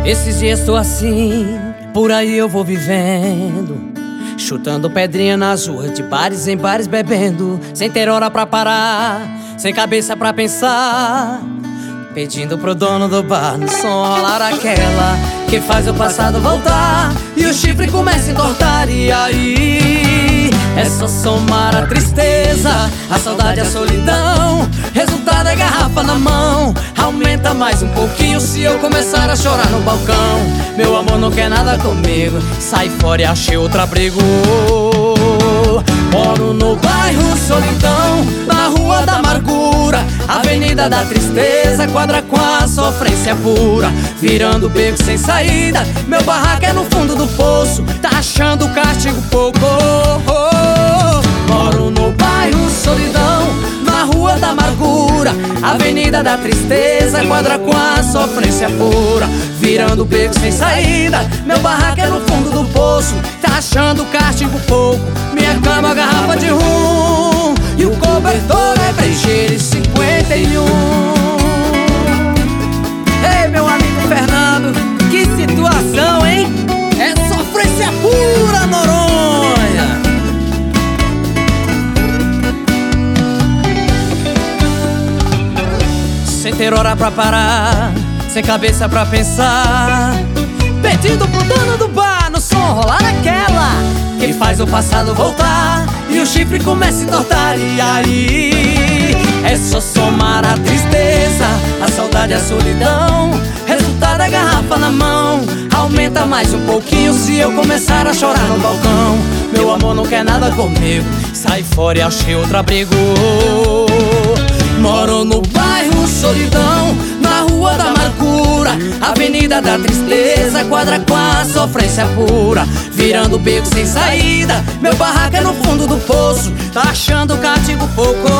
Esses dias tô assim, por aí eu vou vivendo, chutando pedrinha nas ruas, de bares em bares bebendo, sem ter hora pra parar, sem cabeça pra pensar, pedindo pro dono do bar no som rolar aquela que faz o passado voltar e o chifre começa a entortar. E aí é só somar a tristeza, a saudade, a solidão. Resultado é garrafa na mão, aumenta mais um pouquinho se eu começar a chorar no balcão. Meu amor não quer nada comigo, sai fora e achei outro abrigo. Moro no bairro Solidão, na rua da amargura, avenida da tristeza, quadra com a sofrência pura, virando beco sem saída. Meu barraco é no fundo do poço, tá achando o castigo pouco. Moro no bairro Solidão, na rua da amargura, avenida da tristeza, quadra com a sofrência pura, virando beco sem saída. Meu barraco é no fundo do poço, tá achando o castigo pouco. Minha cama, garrafa de rum, e o cobertor é Brejeiro 51. Ei, meu amigo Fernando, que situação, hein? É sofrência pura, Noronha. Sem ter hora pra parar, sem cabeça pra pensar, pedindo pro dono do bar no som rolar aquela que faz o passado voltar e o chifre começa a entortar. E aí é só somar a tristeza, a saudade, a solidão. Resultado é garrafa na mão, aumenta mais um pouquinho se eu começar a chorar no balcão. Meu amor não quer nada comigo, sai fora e achei outro abrigo. Moro no bairro Solidão, na rua da amargura, avenida da tristeza, quadra com a sofrência pura, virando beco sem saída. Meu barraco é no fundo do poço, tá achando o castigo pouco.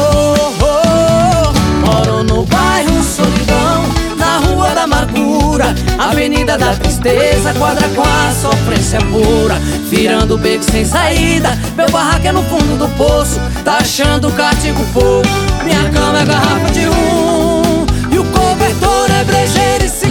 Moro no bairro Solidão, na rua da amargura, avenida da tristeza, quadra com a sofrência pura, virando beco sem saída. Meu barraco é no fundo do poço, tá achando o castigo pouco. Minha cama é garrafa de rum, e o cobertor é Brejeiro 51.